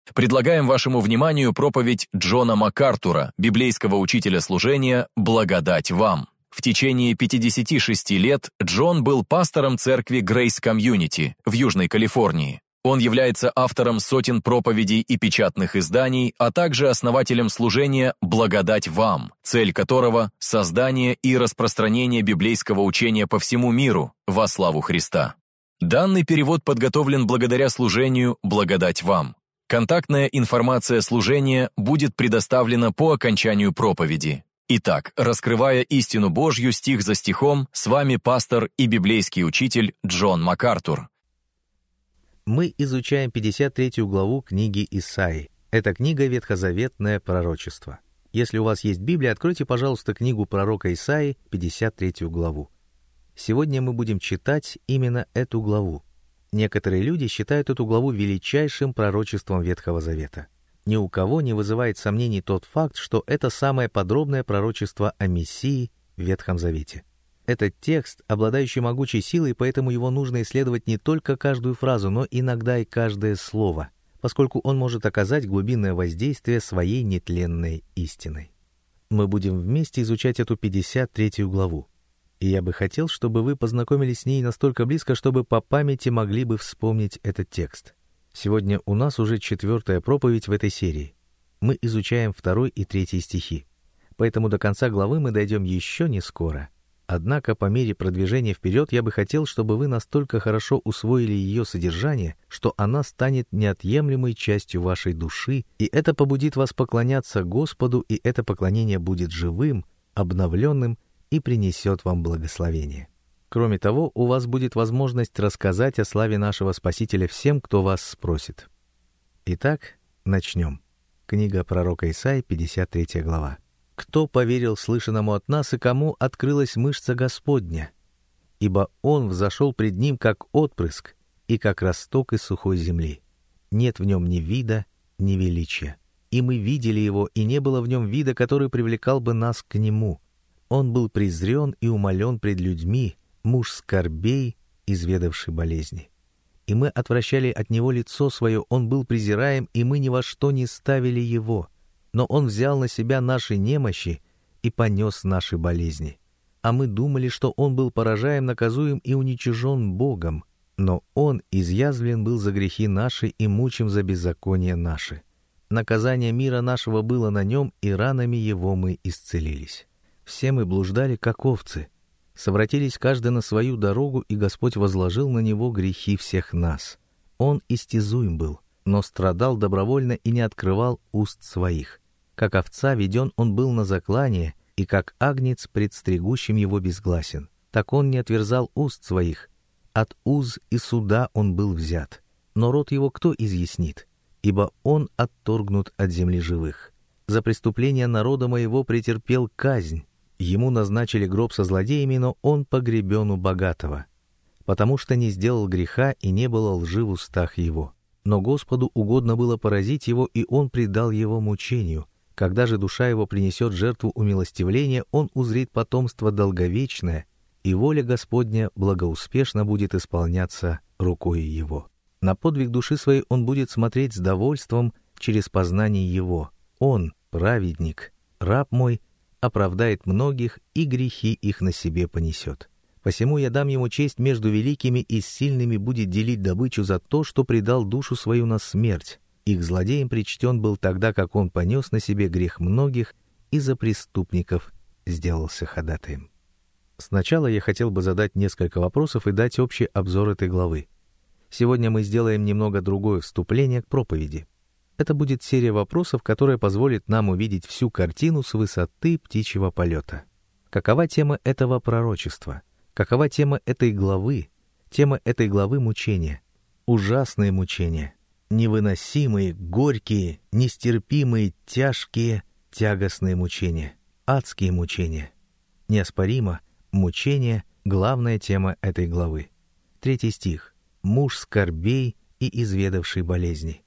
Предлагаем вашему вниманию проповедь Джона МакАртура, библейского учителя служения «Благодать вам». В течение 56 лет Джон был пастором церкви Grace Community в Южной Калифорнии. Он является автором сотен проповедей и печатных изданий, а также основателем служения «Благодать вам», цель которого – создание и распространение библейского учения по всему миру во славу Христа. Данный перевод подготовлен благодаря служению «Благодать вам». Контактная информация служения будет предоставлена по окончанию проповеди. Итак, раскрывая истину Божью стих за стихом, с вами пастор и библейский учитель Джон МакАртур. Мы изучаем 53 главу книги Исаии. Это книга «Ветхозаветное пророчество». Если у вас есть Библия, откройте, пожалуйста, книгу пророка Исаии, 53 главу. Сегодня мы будем читать именно эту главу. Некоторые люди считают эту главу величайшим пророчеством Ветхого Завета. Ни у кого не вызывает сомнений тот факт, что это самое подробное пророчество о Мессии в Ветхом Завете. Этот текст, обладающий могучей силой, поэтому его нужно исследовать не только каждую фразу, но иногда и каждое слово, поскольку он может оказать глубинное воздействие своей нетленной истиной. Мы будем вместе изучать эту 53 главу. И я бы хотел, чтобы вы познакомились с ней настолько близко, чтобы по памяти могли бы вспомнить этот текст. Сегодня у нас уже 4-я проповедь в этой серии. Мы изучаем 2 и 3 стихи. Поэтому до конца главы мы дойдем еще не скоро. Однако по мере продвижения вперед я бы хотел, чтобы вы настолько хорошо усвоили ее содержание, что она станет неотъемлемой частью вашей души, и это побудит вас поклоняться Господу, и это поклонение будет живым, обновленным и принесет вам благословение. Кроме того, у вас будет возможность рассказать о славе нашего Спасителя всем, кто вас спросит. Итак, начнем. Книга пророка Исаии, 53 глава. «Кто поверил слышанному от нас, и кому открылась мышца Господня? Ибо Он взошел пред Ним, как отпрыск, и как росток из сухой земли. Нет в Нем ни вида, ни величия. И мы видели Его, и не было в Нем вида, который привлекал бы нас к Нему. Он был презрен и умолен пред людьми, муж скорбей, изведавший болезни. И мы отвращали от Него лицо свое, Он был презираем, и мы ни во что не ставили Его. Но Он взял на себя наши немощи и понес наши болезни. А мы думали, что Он был поражаем, наказуем и уничижен Богом. Но Он изъязвлен был за грехи наши и мучим за беззакония наши. Наказание мира нашего было на Нем, и ранами Его мы исцелились. Все мы блуждали, как овцы. Совратились каждый на свою дорогу, и Господь возложил на Него грехи всех нас. Он истязуем был, но страдал добровольно и не открывал уст своих. Как овца веден Он был на заклание, и как агнец пред стригущим Его безгласен. Так Он не отверзал уст своих. От уз и суда Он был взят. Но род Его кто изъяснит? Ибо Он отторгнут от земли живых. За преступление народа моего претерпел казнь. Ему назначили гроб со злодеями, но Он погребен у богатого. Потому что не сделал греха, и не было лжи в устах Его. Но Господу угодно было поразить Его, и Он предал Его мучению. Когда же душа Его принесет жертву умилостивления, Он узрит потомство долговечное, и воля Господня благоуспешно будет исполняться рукой Его. На подвиг души своей Он будет смотреть с довольством через познание Его. Он, праведник, раб мой, оправдает многих, и грехи их на себе понесет. Посему я дам ему честь между великими, и с сильными будет делить добычу за то, что предал душу свою на смерть. Их злодеем причтен был тогда, как он понес на себе грех многих, и за преступников сделался ходатаем. Сначала я хотел бы задать несколько вопросов и дать общий обзор этой главы. Сегодня мы сделаем немного другое вступление к проповеди. Это будет серия вопросов, которая позволит нам увидеть всю картину с высоты птичьего полета. Какова тема этого пророчества? Какова тема этой главы? Тема этой главы — мучения. Ужасные мучения. Невыносимые, горькие, нестерпимые, тяжкие, тягостные мучения. Адские мучения. Неоспоримо, мучения — главная тема этой главы. 3 стих. Муж скорбей и изведавший болезни.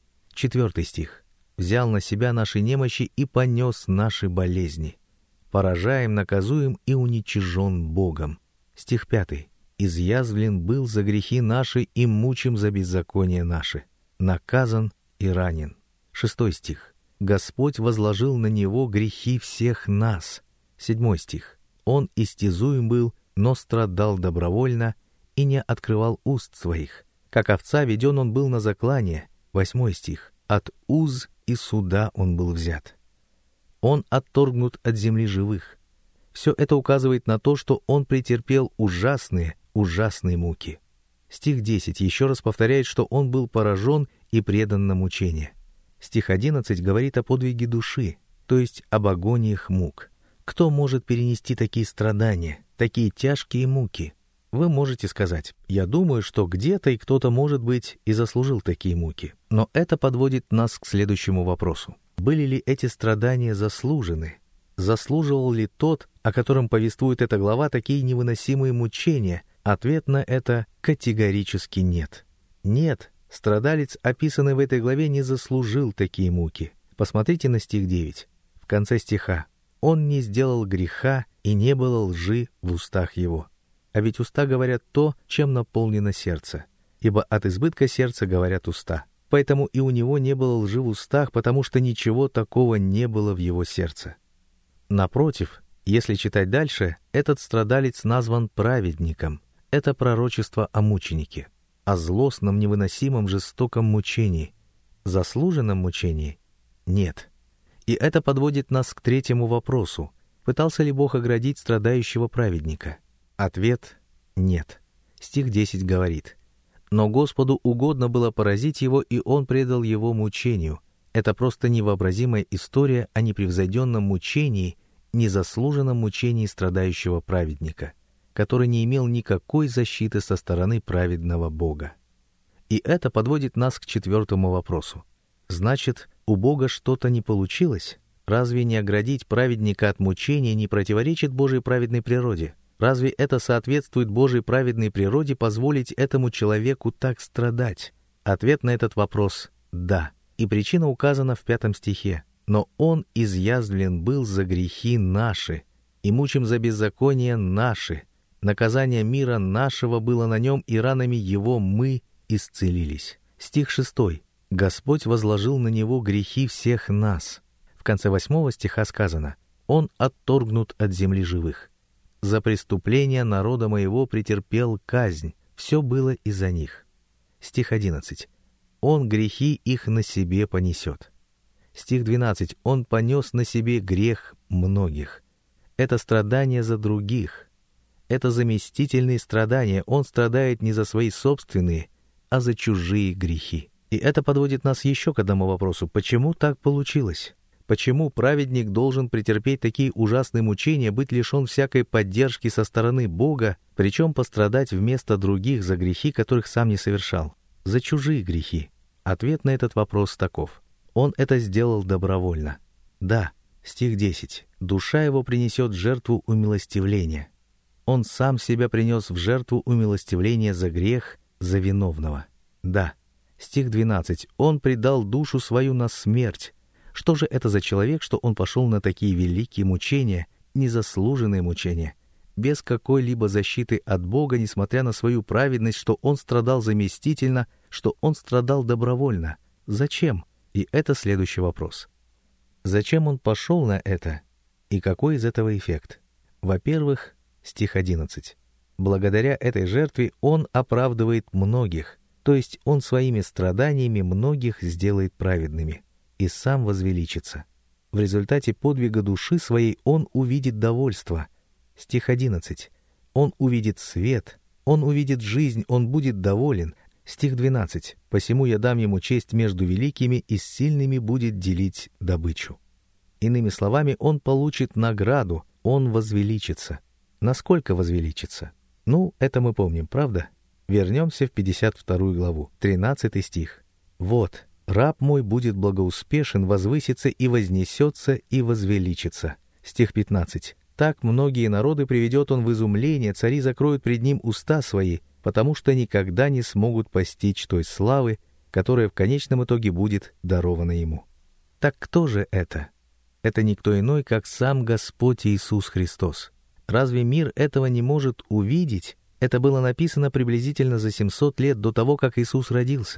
4 стих. Взял на себя наши немощи и понес наши болезни. Поражаем, наказуем и уничижен Богом. Стих 5. Изъязвлен был за грехи наши и мучим за беззаконие наши. Наказан и ранен. 6 стих. Господь возложил на него грехи всех нас. 7 стих. Он истязуем был, но страдал добровольно и не открывал уст своих. Как овца веден он был на заклание. 8 стих. От уз и суда он был взят. Он отторгнут от земли живых. Все это указывает на то, что он претерпел ужасные муки. Стих 10 еще раз повторяет, что он был поражен и предан на мучение. Стих 11 говорит о подвиге души, то есть об агониях мук. Кто может перенести такие страдания, такие тяжкие муки? Вы можете сказать: я думаю, что где-то и кто-то, может быть, и заслужил такие муки. Но это подводит нас к следующему вопросу. Были ли эти страдания заслужены? Заслуживал ли тот, о котором повествует эта глава, такие невыносимые мучения? Ответ на это категорически нет. Нет, страдалец, описанный в этой главе, не заслужил такие муки. Посмотрите на стих 9. В конце стиха: «Он не сделал греха, и не было лжи в устах его». А ведь уста говорят то, чем наполнено сердце. Ибо от избытка сердца говорят уста. Поэтому и у него не было лжи в устах, потому что ничего такого не было в его сердце. Напротив, если читать дальше, этот страдалец назван праведником. Это пророчество о мученике, о злостном, невыносимом, жестоком мучении. Заслуженном мучении? Нет. И это подводит нас к третьему вопросу. Пытался ли Бог оградить страдающего праведника? Ответ — нет. Стих 10 говорит: «Но Господу угодно было поразить его, и он предал его мучению». Это просто невообразимая история о непревзойденном мучении, незаслуженном мучении страдающего праведника, который не имел никакой защиты со стороны праведного Бога. И это подводит нас к четвертому вопросу. Значит, у Бога что-то не получилось? Разве не оградить праведника от мучения не противоречит Божьей праведной природе? Разве это соответствует Божьей праведной природе позволить этому человеку так страдать? Ответ на этот вопрос — да. И причина указана в 5 стихе. «Но он изъязвлен был за грехи наши, и мучим за беззакония наши. Наказание мира нашего было на нем, и ранами его мы исцелились». Стих 6. «Господь возложил на него грехи всех нас». В конце 8 стиха сказано: «Он отторгнут от земли живых. За преступления народа моего претерпел казнь, все было из-за них». Стих 11. «Он грехи их на себе понесет». Стих 12. «Он понес на себе грех многих». Это страдания за других. Это заместительные страдания. Он страдает не за свои собственные, а за чужие грехи. И это подводит нас еще к одному вопросу. Почему так получилось? Почему праведник должен претерпеть такие ужасные мучения, быть лишен всякой поддержки со стороны Бога, причем пострадать вместо других за грехи, которых сам не совершал? За чужие грехи. Ответ на этот вопрос таков: он это сделал добровольно. Да, стих 10. «Душа его принесет жертву умилостивления». Он сам себя принес в жертву умилостивления за грех, за виновного. Да, стих 12. «Он предал душу свою на смерть». Что же это за человек, что он пошел на такие великие мучения, незаслуженные мучения, без какой-либо защиты от Бога, несмотря на свою праведность, что он страдал заместительно, что он страдал добровольно? Зачем? И это следующий вопрос. Зачем он пошел на это? И какой из этого эффект? Во-первых, стих 11. Благодаря этой жертве он оправдывает многих, то есть он своими страданиями многих сделает праведными и сам возвеличится. В результате подвига души своей он увидит довольство. Стих 11. Он увидит свет, он увидит жизнь, он будет доволен. Стих 12. «Посему я дам ему честь между великими, и с сильными будет делить добычу». Иными словами, он получит награду, он возвеличится. Насколько возвеличится? Ну, это мы помним, правда? Вернемся в 52 главу, 13 стих. «Вот, раб мой будет благоуспешен, возвысится и вознесется и возвеличится». Стих 15. «Так многие народы приведет он в изумление, цари закроют пред ним уста свои, потому что никогда не смогут постичь той славы, которая в конечном итоге будет дарована ему». Так кто же это? Это никто иной, как сам Господь Иисус Христос. Разве мир этого не может увидеть? Это было написано приблизительно за 700 лет до того, как Иисус родился.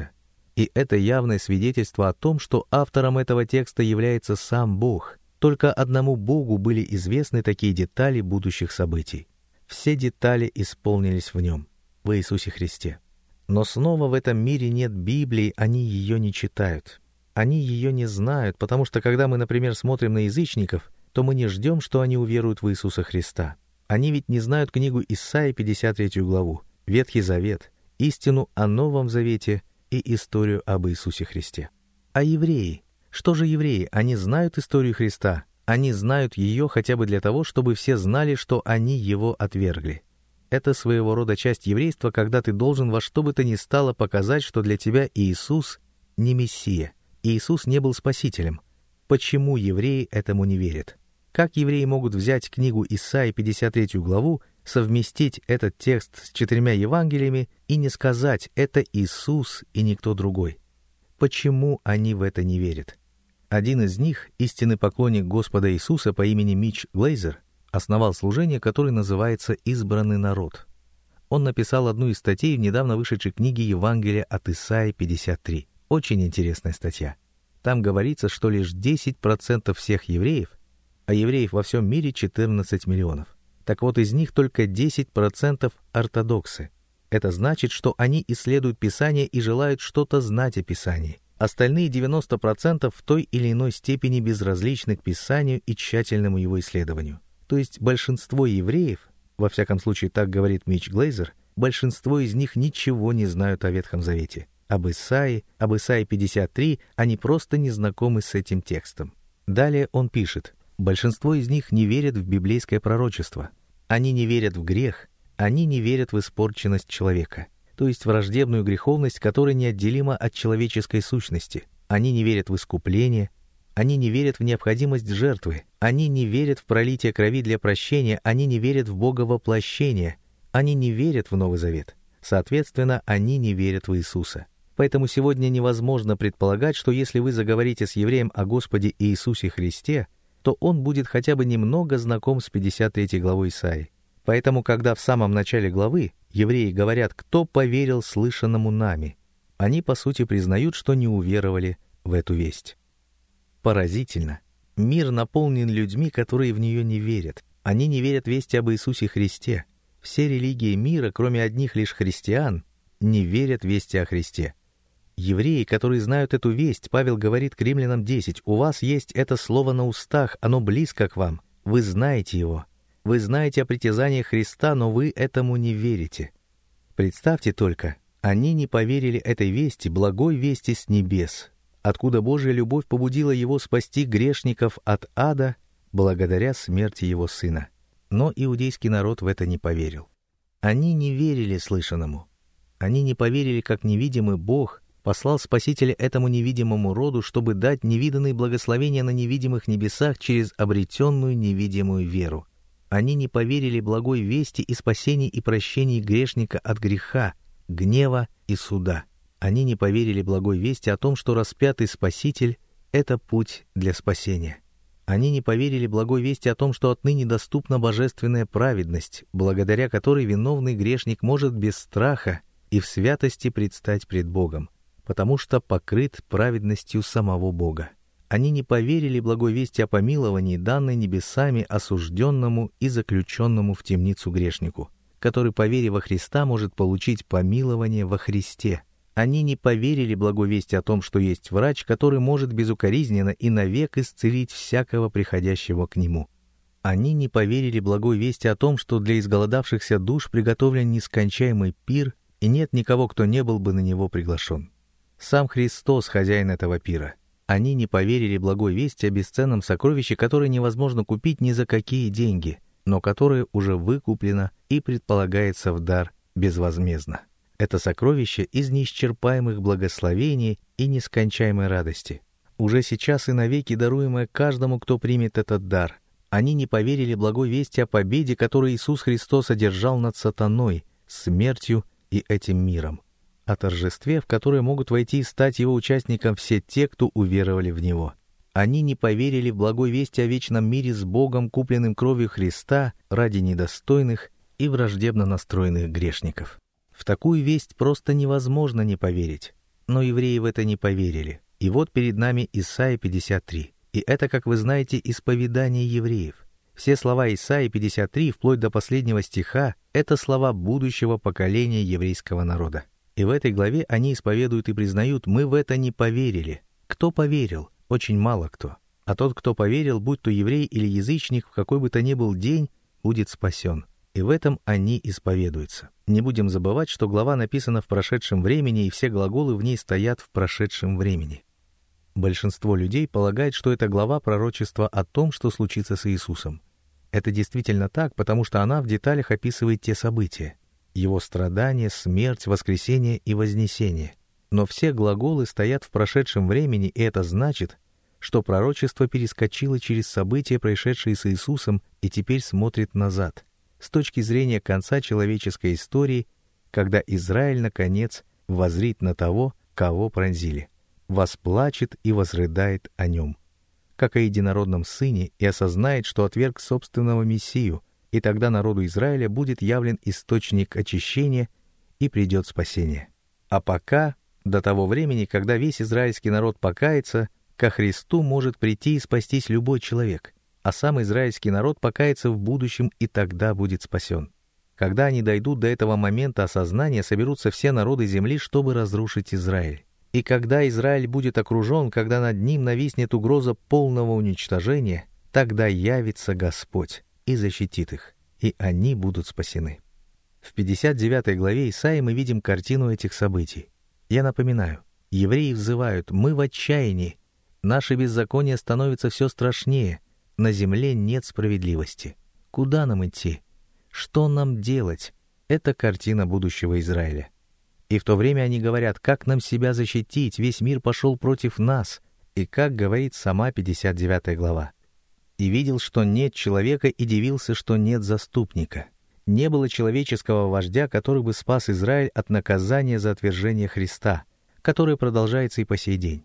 И это явное свидетельство о том, что автором этого текста является сам Бог. Только одному Богу были известны такие детали будущих событий. Все детали исполнились в Нем, в Иисусе Христе. Но снова в этом мире нет Библии, они ее не читают. Они ее не знают, потому что когда мы, например, смотрим на язычников, то мы не ждем, что они уверуют в Иисуса Христа. Они ведь не знают книгу Исаии, 53 главу, Ветхий Завет, истину о Новом Завете и историю об Иисусе Христе. А евреи? Что же евреи? Они знают историю Христа. Они знают ее хотя бы для того, чтобы все знали, что они его отвергли. Это своего рода часть еврейства, когда ты должен во что бы то ни стало показать, что для тебя Иисус не Мессия. Иисус не был Спасителем. Почему евреи этому не верят? Как евреи могут взять книгу Исаии, 53 главу, совместить этот текст с 4 Евангелиями и не сказать «это Иисус и никто другой»? Почему они в это не верят? Один из них, истинный поклонник Господа Иисуса по имени Митч Глейзер, основал служение, которое называется «Избранный народ». Он написал одну из статей в недавно вышедшей книге Евангелия от Исаии 53. Очень интересная статья. Там говорится, что лишь 10% всех евреев, а евреев во всем мире 14 миллионов. Так вот, из них только 10% ортодоксы. Это значит, что они исследуют Писание и желают что-то знать о Писании. Остальные 90% в той или иной степени безразличны к Писанию и тщательному его исследованию. То есть большинство евреев, во всяком случае так говорит Митч Глейзер, большинство из них ничего не знают о Ветхом Завете. Об Исаии 53, они просто не знакомы с этим текстом. Далее он пишет: большинство из них не верят в библейское пророчество. Они не верят в грех, они не верят в испорченность человека, то есть враждебную греховность, которая неотделима от человеческой сущности. Они не верят в искупление, они не верят в необходимость жертвы, они не верят в пролитие крови для прощения, они не верят в Боговоплощение, они не верят в Новый Завет. Соответственно, они не верят в Иисуса. Поэтому сегодня невозможно предполагать, что если вы заговорите с евреем о Господе Иисусе Христе, то он будет хотя бы немного знаком с 53 главой Исаии. Поэтому, когда в самом начале главы евреи говорят «кто поверил слышанному нами», они, по сути, признают, что не уверовали в эту весть. Поразительно. Мир наполнен людьми, которые в нее не верят. Они не верят в вести об Иисусе Христе. Все религии мира, кроме одних лишь христиан, не верят в вести о Христе. Евреи, которые знают эту весть, Павел говорит к Римлянам 10, «У вас есть это слово на устах, оно близко к вам, вы знаете его. Вы знаете о притязаниях Христа, но вы этому не верите». Представьте только, они не поверили этой вести, благой вести с небес, откуда Божья любовь побудила его спасти грешников от ада благодаря смерти его Сына. Но иудейский народ в это не поверил. Они не верили слышанному. Они не поверили, как невидимый Бог послал Спасителя этому невидимому роду, чтобы дать невиданные благословения на невидимых небесах через обретенную невидимую веру. Они не поверили благой вести и спасении и прощении грешника от греха, гнева и суда. Они не поверили благой вести о том, что распятый Спаситель — это путь для спасения. Они не поверили благой вести о том, что отныне доступна божественная праведность, благодаря которой виновный грешник может без страха и в святости предстать пред Богом, потому что покрыт праведностью самого Бога. Они не поверили благой вести о помиловании, данной небесами осужденному и заключенному в темницу грешнику, который по вере во Христа может получить помилование во Христе. Они не поверили благой вести о том, что есть врач, который может безукоризненно и навек исцелить всякого приходящего к нему. Они не поверили благой вести о том, что для изголодавшихся душ приготовлен нескончаемый пир, и нет никого, кто не был бы на него приглашен. Сам Христос — хозяин этого пира. Они не поверили благой вести о бесценном сокровище, которое невозможно купить ни за какие деньги, но которое уже выкуплено и предполагается в дар безвозмездно. Это сокровище из неисчерпаемых благословений и нескончаемой радости, уже сейчас и навеки даруемое каждому, кто примет этот дар. Они не поверили благой вести о победе, которую Иисус Христос одержал над сатаной, смертью и этим миром, о торжестве, в которое могут войти и стать его участником все те, кто уверовали в Него. Они не поверили в благой вести о вечном мире с Богом, купленным кровью Христа ради недостойных и враждебно настроенных грешников. В такую весть просто невозможно не поверить. но евреи в это не поверили. И вот перед нами Исайя 53. И это, как вы знаете, исповедание евреев. Все слова Исаии 53, вплоть до последнего стиха, это слова будущего поколения еврейского народа. И в этой главе они исповедуют и признают: мы в это не поверили. Кто поверил? Очень мало кто. А тот, кто поверил, будь то еврей или язычник, в какой бы то ни был день, будет спасен. И в этом они исповедуются. Не будем забывать, что глава написана в прошедшем времени, и все глаголы в ней стоят в прошедшем времени. Большинство людей полагает, что эта глава пророчества о том, что случится с Иисусом. Это действительно так, потому что она в деталях описывает те события: Его страдания, смерть, воскресение и вознесение. Но все глаголы стоят в прошедшем времени, и это значит, что пророчество перескочило через события, происшедшие с Иисусом, и теперь смотрит назад, с точки зрения конца человеческой истории, когда Израиль, наконец, воззрит на того, кого пронзили, восплачет и возрыдает о нем, как о единородном сыне, и осознает, что отверг собственного Мессию, и тогда народу Израиля будет явлен источник очищения, и придет спасение. А пока, до того времени, когда весь израильский народ покается, ко Христу может прийти и спастись любой человек, а сам израильский народ покается в будущем, и тогда будет спасен. Когда они дойдут до этого момента осознания, соберутся все народы земли, чтобы разрушить Израиль. И когда Израиль будет окружен, когда над ним нависнет угроза полного уничтожения, тогда явится Господь и защитит их, и они будут спасены. В 59 главе Исаии мы видим картину этих событий. Я напоминаю, евреи взывают: мы в отчаянии, наше беззаконие становится все страшнее, на земле нет справедливости. Куда нам идти? Что нам делать? Это картина будущего Израиля. И в то время они говорят: как нам себя защитить, весь мир пошел против нас. И как говорит сама 59 глава: «И видел, что нет человека, и дивился, что нет заступника». Не было человеческого вождя, который бы спас Израиль от наказания за отвержение Христа, которое продолжается и по сей день.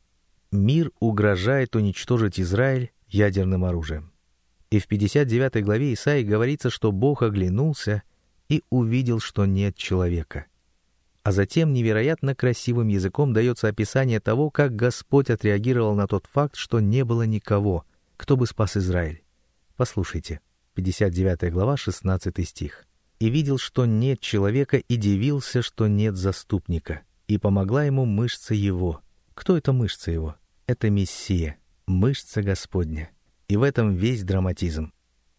Мир угрожает уничтожить Израиль ядерным оружием. И в 59 главе Исаии говорится, что Бог оглянулся и увидел, что нет человека. А затем невероятно красивым языком дается описание того, как Господь отреагировал на тот факт, что не было никого, кто бы спас Израиль. Послушайте, 59 глава, 16 стих. «И видел, что нет человека, и дивился, что нет заступника, и помогла ему мышца его». Кто это мышца его? Это Мессия, мышца Господня. И в этом весь драматизм.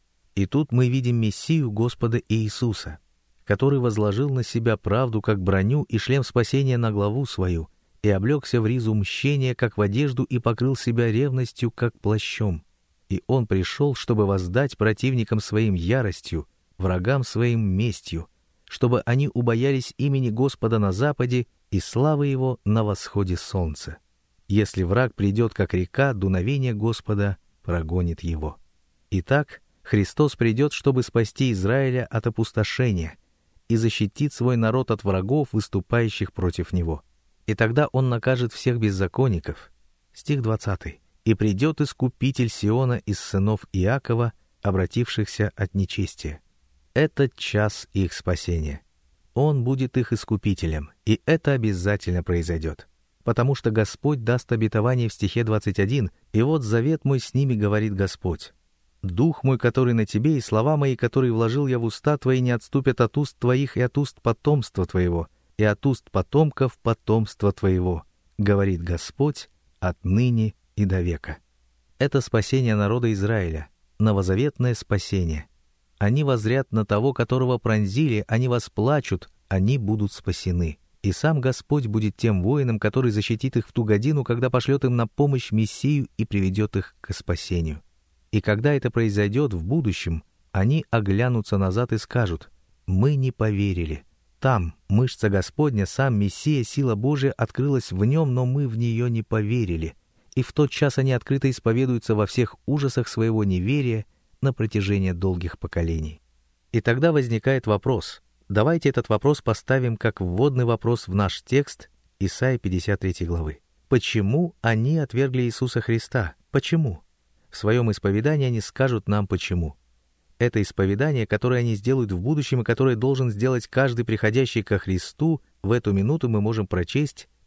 И тут мы видим Мессию Господа Иисуса, который возложил на себя правду как броню и шлем спасения на главу свою, и облегся в ризу мщения, как в одежду, и покрыл себя ревностью, как плащом. И Он пришел, чтобы воздать противникам своим яростью, врагам своим местью, чтобы они убоялись имени Господа на западе и славы Его на восходе солнца. Если враг придет, как река, дуновение Господа прогонит его. Итак, Христос придет, чтобы спасти Израиля от опустошения и защитит свой народ от врагов, выступающих против него. И тогда Он накажет всех беззаконников. Стих 20. «И придет Искупитель Сиона из сынов Иакова, обратившихся от нечестия». Это час их спасения. Он будет их Искупителем, и это обязательно произойдет. Потому что Господь даст обетование в стихе 21, «И вот завет мой с ними, говорит Господь. Дух мой, который на тебе, и слова мои, которые вложил я в уста твои, не отступят от уст твоих и от уст потомства твоего, и от уст потомков потомства твоего, говорит Господь, отныне и до века». Это спасение народа Израиля, новозаветное спасение. Они воззрят на того, которого пронзили, они восплачут, они будут спасены. И сам Господь будет тем воином, который защитит их в ту годину, когда пошлет им на помощь Мессию и приведет их к спасению. И когда это произойдет в будущем, они оглянутся назад и скажут: «Мы не поверили. Там мышца Господня, сам Мессия, сила Божия открылась в нем, но мы в нее не поверили». И в тот час они открыто исповедуются во всех ужасах своего неверия на протяжении долгих поколений. И тогда возникает вопрос. Давайте этот вопрос поставим как вводный вопрос в наш текст Исаии 53 главы. Почему они отвергли Иисуса Христа? Почему? В своем исповедании они скажут нам почему. Это исповедание, которое они сделают в будущем и которое должен сделать каждый приходящий ко Христу, в эту минуту мы можем прочесть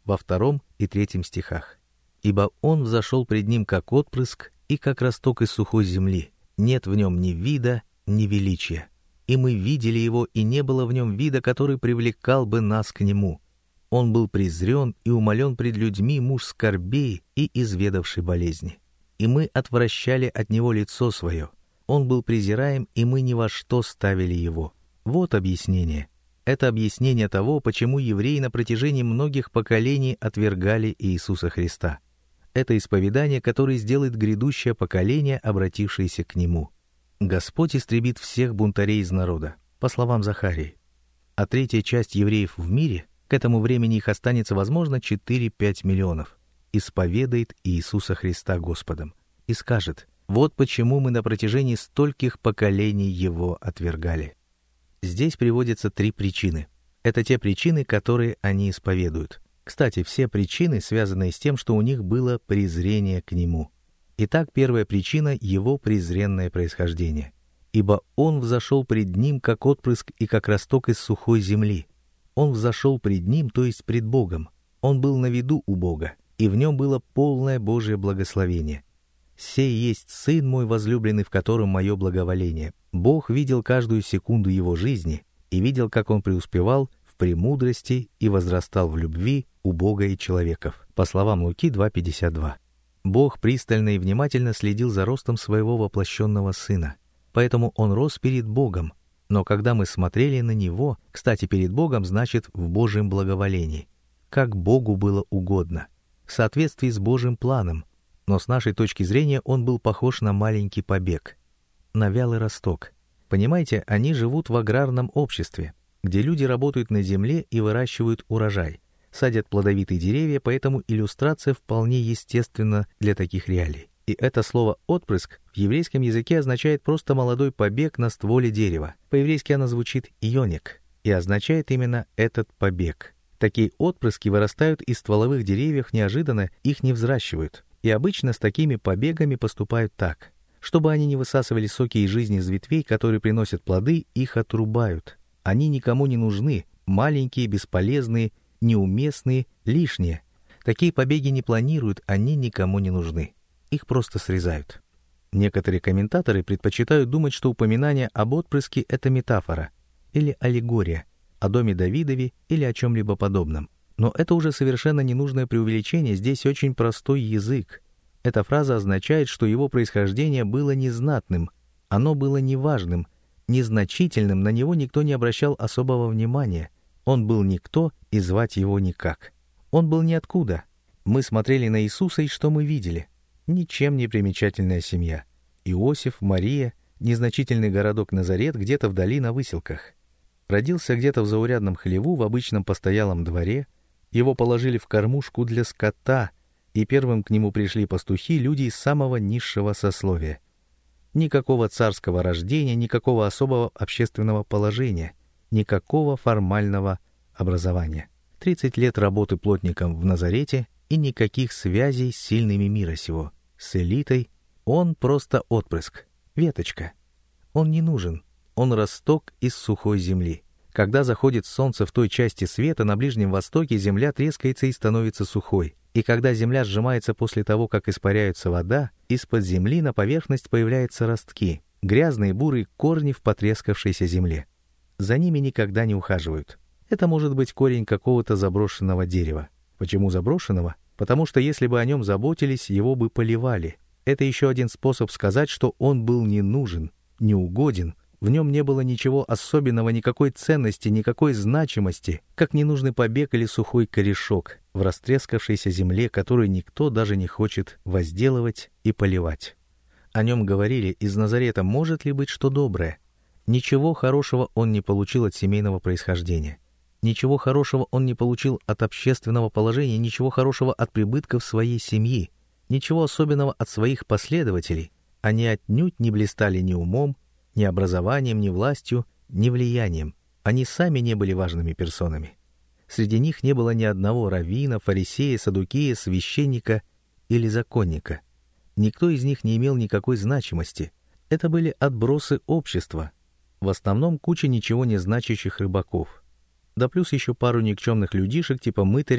во 2 и 3 стихах. «Ибо он взошел пред ним, как отпрыск, и как росток из сухой земли. Нет в нем ни вида, ни величия. И мы видели его, и не было в нем вида, который привлекал бы нас к нему. Он был презрен и умолен пред людьми, муж скорбей и изведавший болезни. И мы отвращали от него лицо свое. Он был презираем, и мы ни во что ставили его». Вот объяснение. Это объяснение того, почему евреи на протяжении многих поколений отвергали Иисуса Христа. Это исповедание, которое сделает грядущее поколение, обратившееся к Нему. Господь истребит всех бунтарей из народа, по словам Захарии. А 3-я часть евреев в мире, к этому времени их останется, возможно, 4-5 миллионов, исповедает Иисуса Христа Господом и скажет: «Вот почему мы на протяжении стольких поколений Его отвергали». Здесь приводятся 3 причины. Это те причины, которые они исповедуют. Кстати, все причины связаны с тем, что у них было презрение к Нему. Итак, первая причина — Его презренное происхождение. «Ибо Он взошел пред Ним, как отпрыск и как росток из сухой земли». Он взошел пред Ним, то есть пред Богом. Он был на виду у Бога, и в Нем было полное Божие благословение. «Сей есть Сын мой возлюбленный, в котором мое благоволение». Бог видел каждую секунду Его жизни и видел, как Он преуспевал в премудрости и возрастал в любви у Бога и человеков, по словам Луки 2:52. Бог пристально и внимательно следил за ростом своего воплощенного Сына, поэтому Он рос перед Богом. Но когда мы смотрели на Него, кстати, перед Богом значит в Божьем благоволении, как Богу было угодно, в соответствии с Божьим планом, но с нашей точки зрения Он был похож на маленький побег, на вялый росток. Понимаете, они живут в аграрном обществе, где люди работают на земле и выращивают урожай, садят плодовитые деревья, поэтому иллюстрация вполне естественна для таких реалий. И это слово «отпрыск» в еврейском языке означает просто молодой побег на стволе дерева. По-еврейски оно звучит «йоник» и означает именно этот побег. Такие отпрыски вырастают из стволовых деревьев неожиданно, их не взращивают. И обычно с такими побегами поступают так. Чтобы они не высасывали соки из жизни из ветвей, которые приносят плоды, их отрубают. Они никому не нужны, маленькие, бесполезные, неуместные, лишние. Такие побеги не планируют, они никому не нужны. Их просто срезают. Некоторые комментаторы предпочитают думать, что упоминание об отпрыске — это метафора или аллегория о доме Давидове или о чем-либо подобном. Но это уже совершенно ненужное преувеличение, здесь очень простой язык. Эта фраза означает, что его происхождение было незнатным, оно было неважным, незначительным, на него никто не обращал особого внимания. Он был никто, и звать его никак. Он был ниоткуда. Мы смотрели на Иисуса, и что мы видели? Ничем не примечательная семья. Иосиф, Мария, незначительный городок Назарет где-то вдали на выселках. Родился где-то в заурядном хлеву в обычном постоялом дворе, его положили в кормушку для скота, и первым к нему пришли пастухи, люди из самого низшего сословия. Никакого царского рождения, никакого особого общественного положения, никакого формального образования. 30 лет работы плотником в Назарете и никаких связей с сильными мира сего, с элитой. Он просто отпрыск, веточка. Он не нужен, он росток из сухой земли. Когда заходит солнце в той части света, на Ближнем Востоке земля трескается и становится сухой. И когда земля сжимается после того, как испаряется вода, из-под земли на поверхность появляются ростки, грязные бурые корни в потрескавшейся земле. За ними никогда не ухаживают. Это может быть корень какого-то заброшенного дерева. Почему заброшенного? Потому что если бы о нем заботились, его бы поливали. Это еще один способ сказать, что он был не нужен, неугоден. В нем не было ничего особенного, никакой ценности, никакой значимости, как ненужный побег или сухой корешок в растрескавшейся земле, которую никто даже не хочет возделывать и поливать. О нем говорили: из Назарета может ли быть что доброе? Ничего хорошего он не получил от семейного происхождения. Ничего хорошего он не получил от общественного положения, ничего хорошего от прибытков своей семьи, ничего особенного от своих последователей. Они отнюдь не блистали ни умом, ни образованием, ни властью, ни влиянием. Они сами не были важными персонами. Среди них не было ни одного раввина, фарисея, саддукея, священника или законника. Никто из них не имел никакой значимости. Это были отбросы общества. В основном куча ничего не значащих рыбаков. Да плюс еще пару никчемных людишек типа мытаря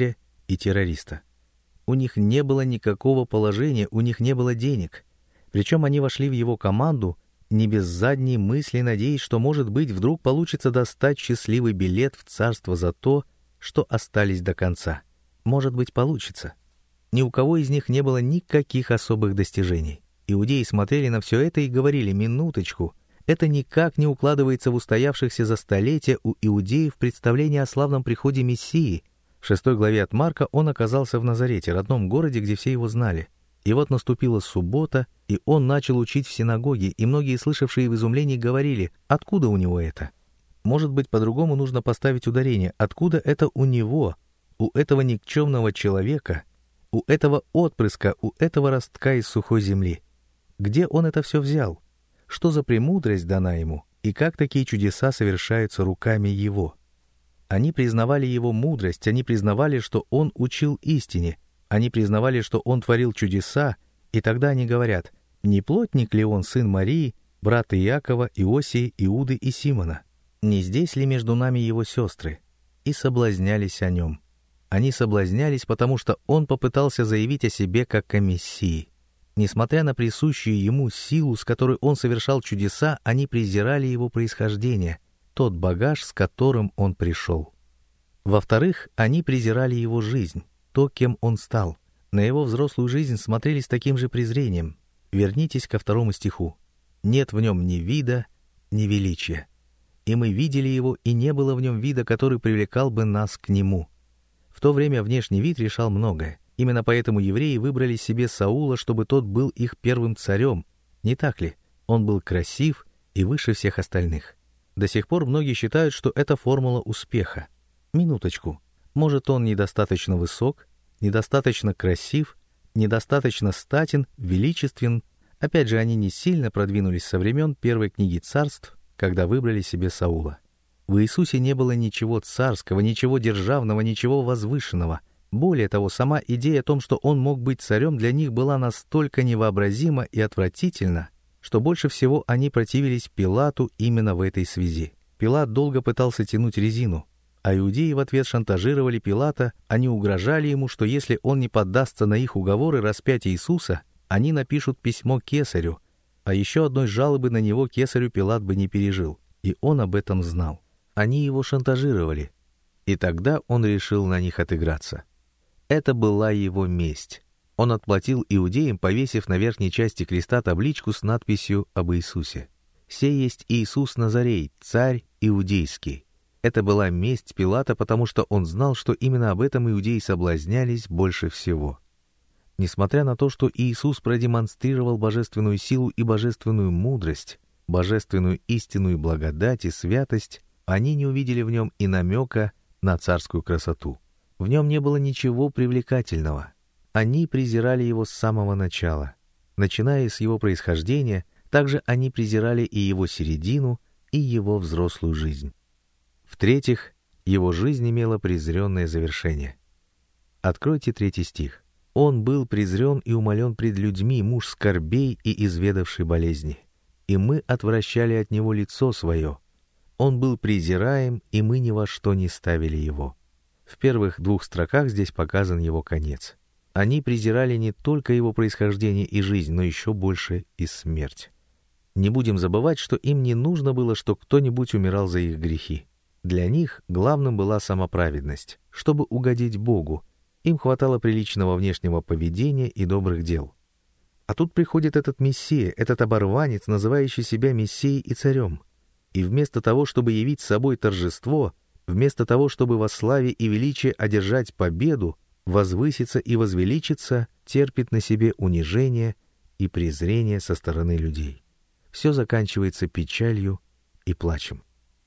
и террориста. У них не было никакого положения, у них не было денег. Причем они вошли в его команду не без задней мысли, надеясь, что, может быть, вдруг получится достать счастливый билет в царство за то, что остались до конца. Может быть, получится. Ни у кого из них не было никаких особых достижений. Иудеи смотрели на все это и говорили: минуточку, это никак не укладывается в устоявшихся за столетия у иудеев представление о славном приходе Мессии. В 6 главе от Марка он оказался в Назарете, родном городе, где все его знали. И вот наступила суббота, и он начал учить в синагоге, и многие, слышавшие в изумлении, говорили: откуда у него это? Может быть, по-другому нужно поставить ударение: откуда это у него, у этого никчемного человека, у этого отпрыска, у этого ростка из сухой земли? Где он это все взял? Что за премудрость дана ему? И как такие чудеса совершаются руками его? Они признавали его мудрость, они признавали, что он учил истине, они признавали, что он творил чудеса, и тогда они говорят: не плотник ли он, сын Марии, брат Иакова, Иосии, Иуды и Симона? Не здесь ли между нами его сестры? И соблазнялись о нем. Они соблазнялись, потому что он попытался заявить о себе как о Мессии. Несмотря на присущую ему силу, с которой он совершал чудеса, они презирали его происхождение, тот багаж, с которым он пришел. Во-вторых, они презирали его жизнь, то, кем он стал. На его взрослую жизнь смотрели с таким же презрением. Вернитесь ко 2 стиху. «Нет в нем ни вида, ни величия. И мы видели его, и не было в нем вида, который привлекал бы нас к нему». В то время внешний вид решал многое. Именно поэтому евреи выбрали себе Саула, чтобы тот был их первым царем. Не так ли? Он был красив и выше всех остальных. До сих пор многие считают, что это формула успеха. Минуточку. Может, он недостаточно высок, недостаточно красив, недостаточно статен, величествен. Опять же, они не сильно продвинулись со времен первой книги Царств, когда выбрали себе Саула. В Иисусе не было ничего царского, ничего державного, ничего возвышенного. Более того, сама идея о том, что он мог быть царем, для них была настолько невообразима и отвратительна, что больше всего они противились Пилату именно в этой связи. Пилат долго пытался тянуть резину, а иудеи в ответ шантажировали Пилата, они угрожали ему, что если он не поддастся на их уговоры распять Иисуса, они напишут письмо Кесарю, а еще одной жалобы на него Кесарю Пилат бы не пережил, и он об этом знал. Они его шантажировали, и тогда он решил на них отыграться. Это была его месть. Он отплатил иудеям, повесив на верхней части креста табличку с надписью об Иисусе. «Сей есть Иисус Назарей, царь иудейский». Это была месть Пилата, потому что он знал, что именно об этом иудеи соблазнялись больше всего. Несмотря на то, что Иисус продемонстрировал божественную силу и божественную мудрость, божественную истину и благодать и святость, они не увидели в нем и намека на царскую красоту. В нем не было ничего привлекательного. Они презирали его с самого начала. Начиная с его происхождения, также они презирали и его середину, и его взрослую жизнь. В-третьих, его жизнь имела презренное завершение. Откройте 3 стих. «Он был презрен и умолен пред людьми, муж скорбей и изведавший болезни. И мы отвращали от него лицо свое. Он был презираем, и мы ни во что не ставили его». В первых 2 строках здесь показан его конец. Они презирали не только его происхождение и жизнь, но еще больше и смерть. Не будем забывать, что им не нужно было, чтобы кто-нибудь умирал за их грехи. Для них главным была самоправедность, чтобы угодить Богу. Им хватало приличного внешнего поведения и добрых дел. А тут приходит этот Мессия, этот оборванец, называющий себя Мессией и царем. И вместо того, чтобы явить собой торжество, вместо того, чтобы во славе и величии одержать победу, возвыситься и возвеличиться, терпит на себе унижение и презрение со стороны людей. Все заканчивается печалью и плачем.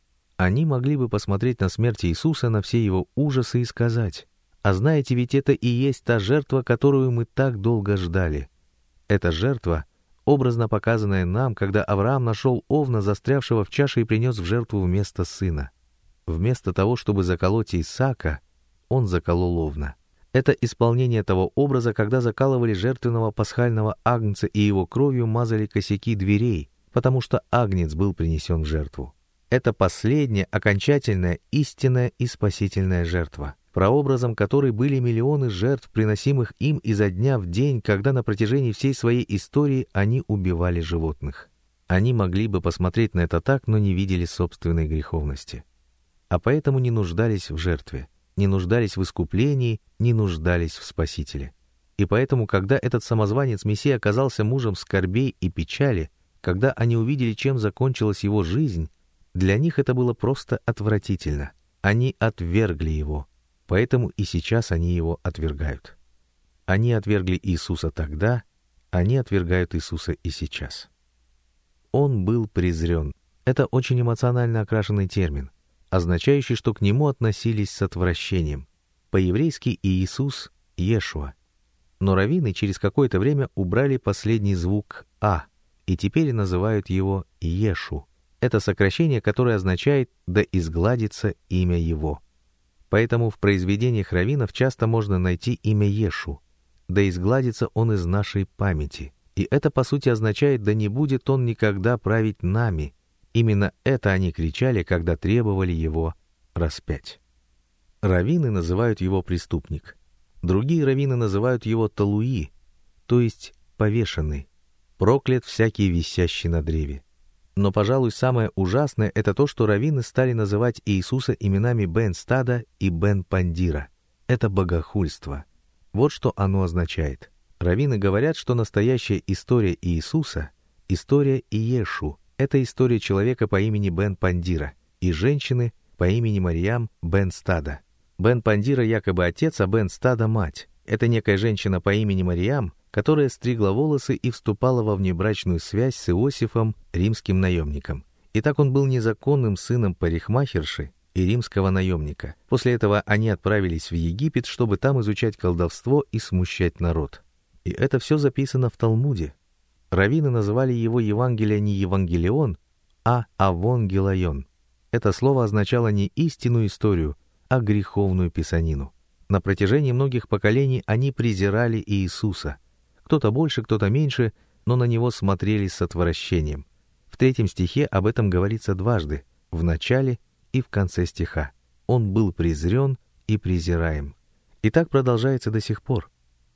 Они могли бы посмотреть на смерть Иисуса, на все его ужасы и сказать: «А знаете, ведь это и есть та жертва, которую мы так долго ждали». Эта жертва, образно показанная нам, когда Авраам нашел овна, застрявшего в чаше, и принес в жертву вместо сына. Вместо того, чтобы заколоть Исаака, он заколол овна. Это исполнение того образа, когда закалывали жертвенного пасхального агнца и его кровью мазали косяки дверей, потому что агнец был принесен в жертву. Это последняя, окончательная, истинная и спасительная жертва. прообразом которой были миллионы жертв, приносимых им изо дня в день, когда на протяжении всей своей истории они убивали животных. Они могли бы посмотреть на это так, но не видели собственной греховности. А поэтому не нуждались в жертве, не нуждались в искуплении, не нуждались в Спасителе. И поэтому, когда этот самозванец Мессия оказался мужем скорбей и печали, когда они увидели, чем закончилась его жизнь, для них это было просто отвратительно. Они отвергли его, поэтому и сейчас они его отвергают. Они отвергли Иисуса тогда, они отвергают Иисуса и сейчас. Он был презрен. Это очень эмоционально окрашенный термин, означающий, что к нему относились с отвращением. По-еврейски Иисус — Иешуа. Но раввины через какое-то время убрали последний звук «а», и теперь называют его Иешу. Это сокращение, которое означает «да изгладится имя его». Поэтому в произведениях раввинов часто можно найти имя Иешу. «Да изгладится он из нашей памяти». И это, по сути, означает «да не будет он никогда править нами». Именно это они кричали, когда требовали его распять. Раввины называют его преступник. Другие раввины называют его талуи, то есть повешенный. Проклят всякий висящий на древе. Но, пожалуй, самое ужасное — это то, что раввины стали называть Иисуса именами Бен-Стада и Бен-Пандира. Это богохульство. Вот что оно означает. Раввины говорят, что настоящая история Иисуса — история Иешу. Это история человека по имени Бен-Пандира и женщины по имени Марьям Бен-Стада. Бен-Пандира якобы отец, а Бен-Стада — мать. Это некая женщина по имени Марьям, которая стригла волосы и вступала во внебрачную связь с Иосифом, римским наемником. Итак, он был незаконным сыном парикмахерши и римского наемника. После этого они отправились в Египет, чтобы там изучать колдовство и смущать народ. И это все записано в Талмуде. Раввины называли его Евангелие не Евангелион, а Авонгелайон. Это слово означало не истинную историю, а греховную писанину. На протяжении многих поколений они презирали Иисуса. Кто-то больше, кто-то меньше, но на него смотрели с отвращением. В 3 стихе об этом говорится дважды, в начале и в конце стиха. Он был презрен и презираем. И так продолжается до сих пор.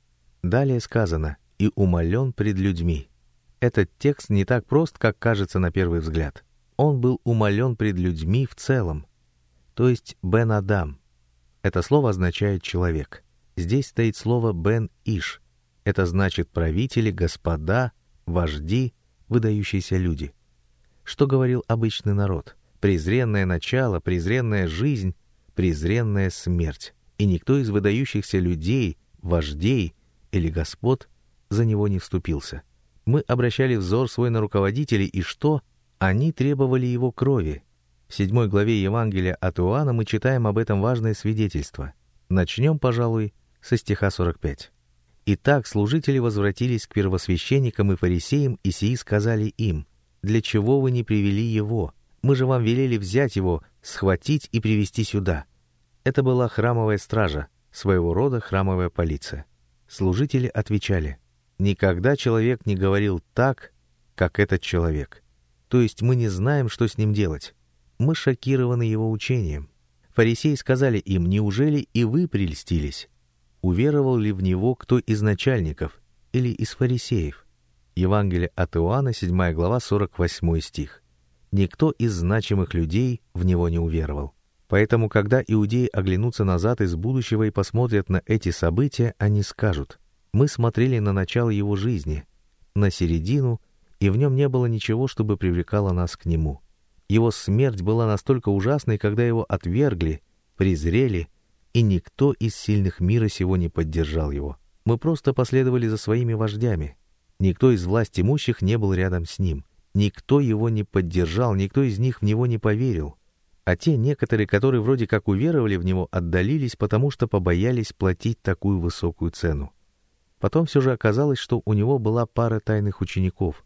Далее сказано «и умолен пред людьми». Этот текст не так прост, как кажется на первый взгляд. Он был умолен пред людьми в целом, то есть Бен-Адам. Это слово означает «человек». Здесь стоит слово Бен-Иш. Это значит правители, господа, вожди, выдающиеся люди. Что говорил обычный народ? Презренное начало, презренная жизнь, презренная смерть. И никто из выдающихся людей, вождей или господ за него не вступился. Мы обращали взор свой на руководителей, и что? Они требовали его крови. В 7 главе Евангелия от Иоанна мы читаем об этом важное свидетельство. Начнем, пожалуй, со стиха 45. «Итак, служители возвратились к первосвященникам и фарисеям, и сии сказали им: для чего вы не привели его? Мы же вам велели взять его, схватить и привести сюда». Это была храмовая стража, своего рода храмовая полиция. Служители отвечали: «Никогда человек не говорил так, как этот человек. То есть мы не знаем, что с ним делать. Мы шокированы его учением». Фарисеи сказали им: «Неужели и вы прельстились? Уверовал ли в него кто из начальников или из фарисеев?» Евангелие от Иоанна, 7 глава, 48 стих. Никто из значимых людей в него не уверовал. Поэтому, когда иудеи оглянутся назад из будущего и посмотрят на эти события, они скажут: «Мы смотрели на начало его жизни, на середину, и в нем не было ничего, чтобы привлекало нас к нему. Его смерть была настолько ужасной, когда его отвергли, презрели, и никто из сильных мира сего не поддержал его. Мы просто последовали за своими вождями. Никто из власть имущих не был рядом с ним. Никто его не поддержал, никто из них в него не поверил. А те некоторые, которые вроде как уверовали в него, отдалились, потому что побоялись платить такую высокую цену. Потом все же оказалось, что у него была пара тайных учеников.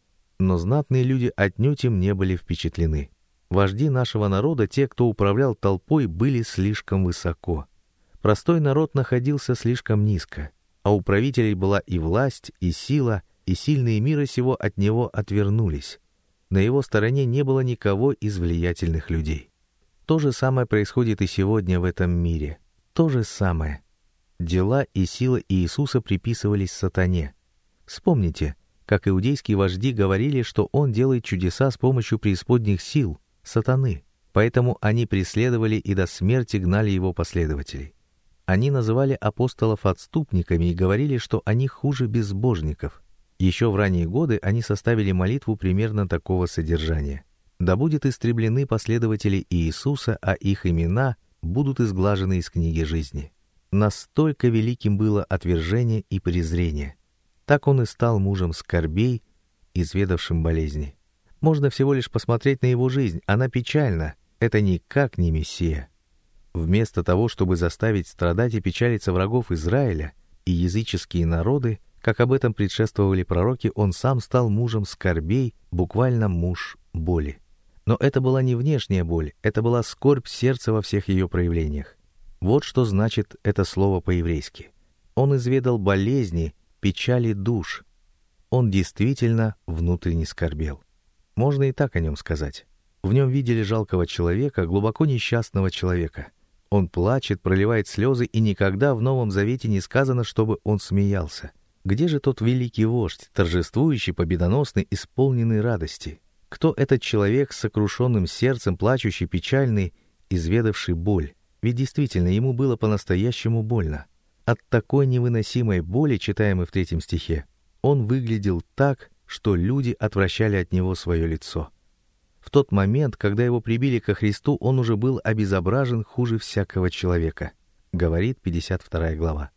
Но знатные люди отнюдь им не были впечатлены. Вожди нашего народа, те, кто управлял толпой, были слишком высоко. Простой народ находился слишком низко, а у правителей была и власть, и сила, и сильные мира сего от него отвернулись. На его стороне не было никого из влиятельных людей. То же самое происходит и сегодня в этом мире. то же самое. Дела и сила Иисуса приписывались сатане. Вспомните, как иудейские вожди говорили, что он делает чудеса с помощью преисподних сил, сатаны. Поэтому они преследовали и до смерти гнали его последователей. Они называли апостолов отступниками и говорили, что они хуже безбожников. Еще в ранние годы они составили молитву примерно такого содержания: «Да будут истреблены последователи Иисуса, а их имена будут изглажены из книги жизни». Настолько великим было отвержение и презрение. Так он и стал мужем скорбей, изведавшим болезни. Можно всего лишь посмотреть на его жизнь, она печальна, это никак не Мессия. Вместо того, чтобы заставить страдать и печалиться врагов Израиля и языческие народы, как об этом предшествовали пророки, он сам стал мужем скорбей, буквально муж боли. Но это была не внешняя боль, это была скорбь сердца во всех ее проявлениях. Вот что значит это слово по-еврейски. Он изведал болезни, печали душ. Он действительно внутренне скорбел. Можно и так о нем сказать. В нем видели жалкого человека, глубоко несчастного человека. Он плачет, проливает слезы, и никогда в Новом Завете не сказано, чтобы он смеялся. Где же тот великий вождь, торжествующий, победоносный, исполненный радости? Кто этот человек с сокрушенным сердцем, плачущий, печальный, изведавший боль? Ведь действительно, ему было по-настоящему больно. От такой невыносимой боли, читаемой в 3 стихе, он выглядел так, что люди отвращали от него свое лицо. В тот момент, когда его прибили ко Христу, он уже был обезображен хуже всякого человека, говорит 52 глава,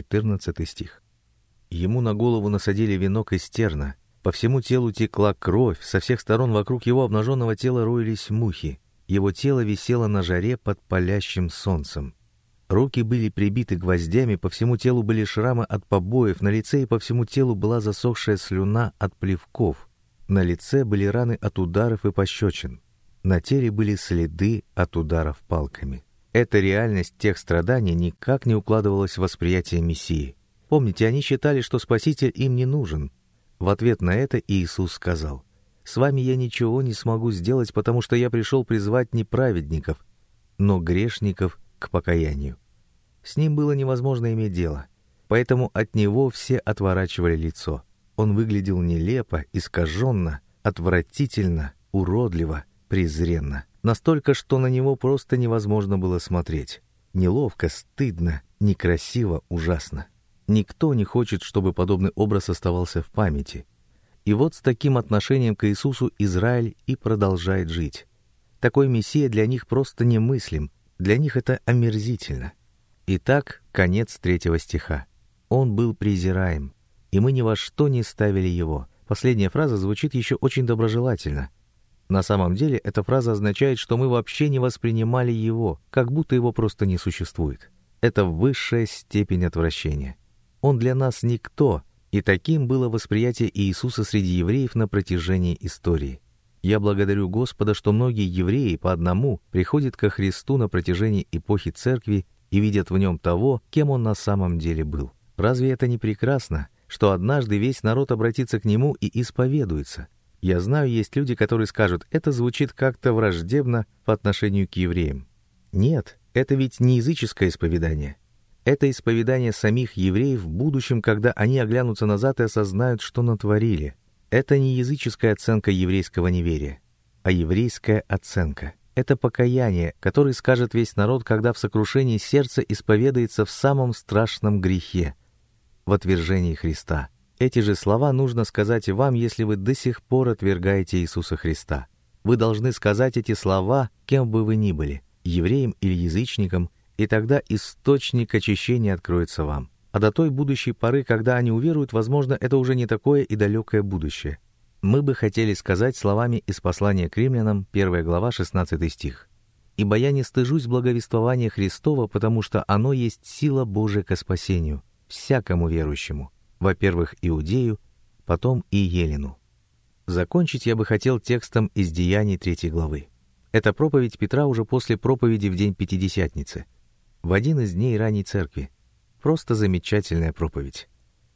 14 стих. Ему на голову насадили венок из терна, по всему телу текла кровь, со всех сторон вокруг его обнаженного тела роились мухи, его тело висело на жаре под палящим солнцем. Руки были прибиты гвоздями, по всему телу были шрамы от побоев, на лице и по всему телу была засохшая слюна от плевков. На лице были раны от ударов и пощечин. На теле были следы от ударов палками. Эта реальность тех страданий никак не укладывалась в восприятие Мессии. Помните, они считали, что Спаситель им не нужен. В ответ на это Иисус сказал: «С вами я ничего не смогу сделать, потому что я пришел призвать не праведников, но грешников к покаянию». С ним было невозможно иметь дело, поэтому от него все отворачивали лицо. Он выглядел нелепо, искаженно, отвратительно, уродливо, презренно. Настолько, что на него просто невозможно было смотреть. Неловко, стыдно, некрасиво, ужасно. Никто не хочет, чтобы подобный образ оставался в памяти. И вот с таким отношением к Иисусу Израиль и продолжает жить. Такой Мессия для них просто немыслим, для них это омерзительно. Итак, конец 3 стиха. «Он был презираем, и мы ни во что не ставили его». Последняя фраза звучит еще очень доброжелательно. На самом деле, эта фраза означает, что мы вообще не воспринимали его, как будто его просто не существует. Это высшая степень отвращения. Он для нас никто, и таким было восприятие Иисуса среди евреев на протяжении истории. Я благодарю Господа, что многие евреи по одному приходят ко Христу на протяжении эпохи Церкви и видят в нем того, кем он на самом деле был. Разве это не прекрасно, что однажды весь народ обратится к нему и исповедуется? Я знаю, есть люди, которые скажут: это звучит как-то враждебно по отношению к евреям. Нет, это ведь не языческое исповедание. Это исповедание самих евреев в будущем, когда они оглянутся назад и осознают, что натворили. Это не языческая оценка еврейского неверия, а еврейская оценка. Это покаяние, которое скажет весь народ, когда в сокрушении сердца исповедается в самом страшном грехе, в отвержении Христа. Эти же слова нужно сказать и вам, если вы до сих пор отвергаете Иисуса Христа. Вы должны сказать эти слова, кем бы вы ни были, евреем или язычником, и тогда источник очищения откроется вам. А до той будущей поры, когда они уверуют, возможно, это уже не такое и далекое будущее. Мы бы хотели сказать словами из послания к Римлянам, 1 глава, 16 стих. «Ибо я не стыжусь благовествования Христова, потому что оно есть сила Божия ко спасению, всякому верующему, во-первых, иудею, потом и елену». Закончить я бы хотел текстом из Деяний 3 главы. Это проповедь Петра уже после проповеди в день Пятидесятницы, в один из дней ранней церкви. Просто замечательная проповедь.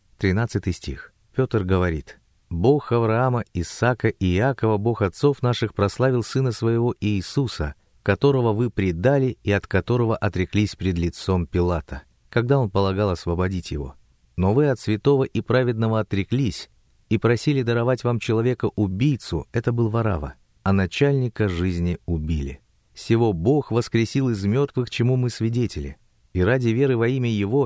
13 стих. Петр говорит: «Бог Авраама, Исаака и Иакова, Бог отцов наших, прославил Сына Своего Иисуса, которого вы предали и от которого отреклись пред лицом Пилата, когда он полагал освободить его. Но вы от святого и праведного отреклись и просили даровать вам человека-убийцу, это был Варава, а начальника жизни убили. Сего Бог воскресил из мертвых, чему мы свидетели, и ради веры во имя Его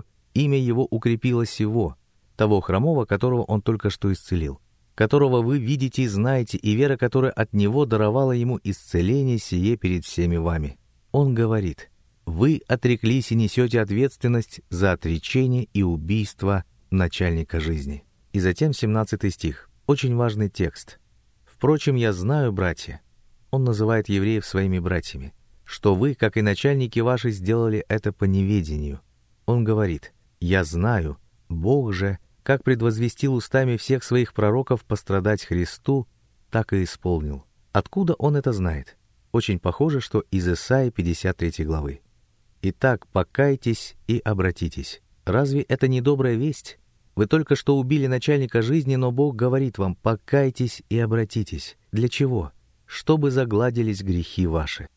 укрепило сего, того хромого, которого Он только что исцелил, которого вы видите и знаете, и вера, которая от Него даровала Ему исцеление сие перед всеми вами. Он говорит: вы отреклись и несете ответственность за отречение и убийство начальника жизни. И затем 17 стих, очень важный текст. «Впрочем, я знаю, братья», он называет евреев своими братьями, «что вы, как и начальники ваши, сделали это по неведению». Он говорит: «Я знаю, Бог же, как предвозвестил устами всех своих пророков пострадать Христу, так и исполнил». Откуда он это знает? Очень похоже, что из Исаии 53 главы. «Итак, покайтесь и обратитесь». Разве это не добрая весть? Вы только что убили начальника жизни, но Бог говорит вам: покайтесь и обратитесь. Для чего? Чтобы загладились грехи ваши.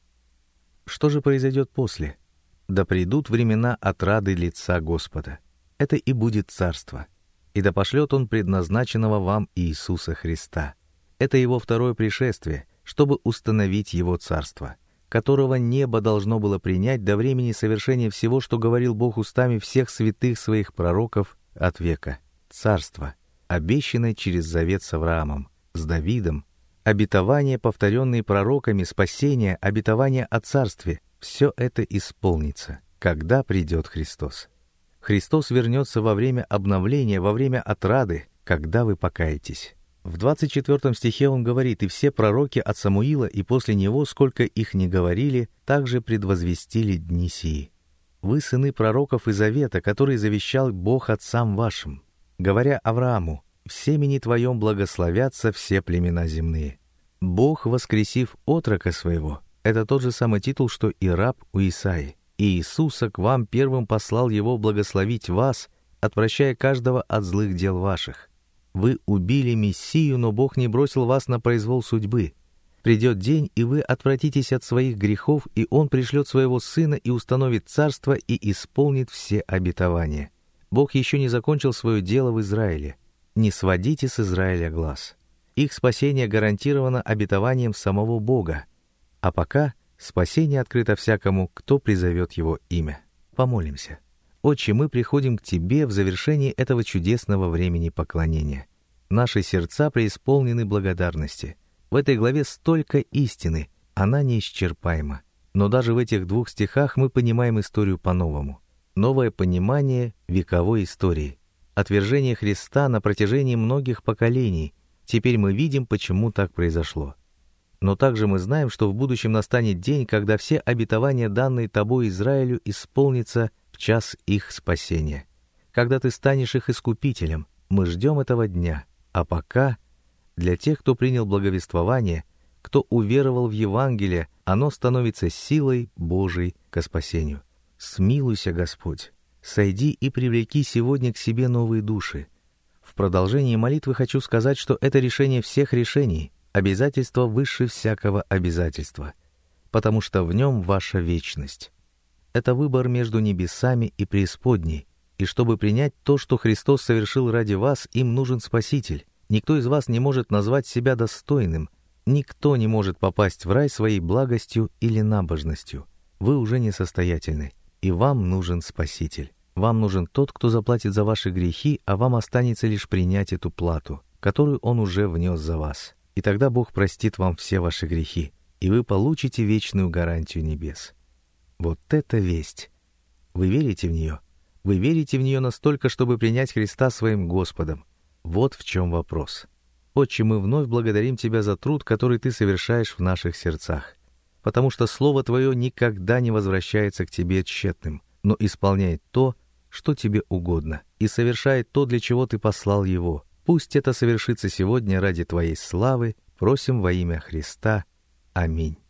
Что же произойдет после? Да придут времена отрады лица Господа. Это и будет царство. И да пошлет Он предназначенного вам Иисуса Христа. Это Его второе пришествие, чтобы установить Его царство, которого небо должно было принять до времени совершения всего, что говорил Бог устами всех святых Своих пророков от века. Царство, обещанное через завет с Авраамом, с Давидом, обетования, повторенные пророками, спасение, обетование о царстве — все это исполнится, когда придет Христос. Христос вернется во время обновления, во время отрады, когда вы покаетесь. В 24 стихе он говорит: «И все пророки от Самуила и после него, сколько их ни говорили, также предвозвестили дни сии. Вы сыны пророков и завета, которые завещал Бог отцам вашим, говоря Аврааму: в семени твоем благословятся все племена земные». Бог, воскресив отрока своего, это тот же самый титул, что и раб у Исаии. «И Иисуса к вам первым послал Его благословить вас, отвращая каждого от злых дел ваших. Вы убили Мессию, но Бог не бросил вас на произвол судьбы. Придет день, и вы отвратитесь от своих грехов, и Он пришлет Своего Сына и установит царство и исполнит все обетования. Бог еще не закончил свое дело в Израиле. Не сводите с Израиля глаз. Их спасение гарантировано обетованием самого Бога. А пока спасение открыто всякому, кто призовет Его имя. Помолимся. Отче, мы приходим к Тебе в завершении этого чудесного времени поклонения. Наши сердца преисполнены благодарности. В этой главе столько истины, она неисчерпаема. Но даже в этих 2 стихах мы понимаем историю по-новому. Новое понимание вековой истории. Отвержение Христа на протяжении многих поколений. Теперь мы видим, почему так произошло. Но также мы знаем, что в будущем настанет день, когда все обетования, данные Тобой Израилю, исполнятся в час их спасения. Когда Ты станешь их искупителем, мы ждем этого дня. А пока, для тех, кто принял благовествование, кто уверовал в Евангелие, оно становится силой Божией ко спасению. Смилуйся, Господь, сойди и привлеки сегодня к себе новые души. В продолжении молитвы хочу сказать, что это решение всех решений, обязательство выше всякого обязательства, потому что в нем ваша вечность. Это выбор между небесами и преисподней, и чтобы принять то, что Христос совершил ради вас, им нужен Спаситель. Никто из вас не может назвать себя достойным, никто не может попасть в рай своей благостью или набожностью. Вы уже несостоятельны, и вам нужен Спаситель. Вам нужен тот, кто заплатит за ваши грехи, а вам останется лишь принять эту плату, которую Он уже внес за вас. И тогда Бог простит вам все ваши грехи, и вы получите вечную гарантию небес. Вот это весть! Вы верите в нее? Вы верите в нее настолько, чтобы принять Христа своим Господом? Вот в чем вопрос. Отче, мы вновь благодарим Тебя за труд, который Ты совершаешь в наших сердцах, потому что Слово Твое никогда не возвращается к Тебе тщетным, но исполняет то, что Тебе угодно, и совершает то, для чего Ты послал Его. Пусть это совершится сегодня ради Твоей славы, просим во имя Христа. Аминь.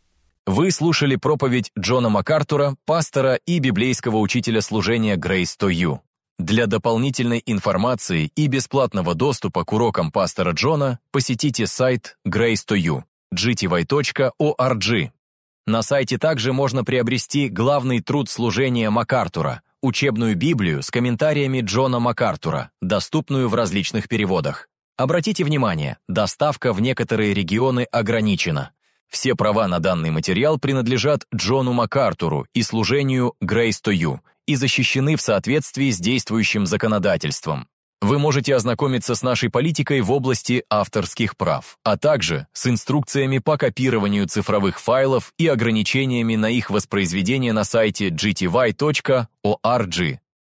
Вы слушали проповедь Джона МакАртура, пастора и библейского учителя служения Grace to You. Для дополнительной информации и бесплатного доступа к урокам пастора Джона посетите сайт Grace to You, gty.org. На сайте также можно приобрести главный труд служения МакАртура, учебную Библию с комментариями Джона МакАртура, доступную в различных переводах. Обратите внимание, доставка в некоторые регионы ограничена. Все права на данный материал принадлежат Джону МакАртуру и служению Grace to You и защищены в соответствии с действующим законодательством. Вы можете ознакомиться с нашей политикой в области авторских прав, а также с инструкциями по копированию цифровых файлов и ограничениями на их воспроизведение на сайте gty.org.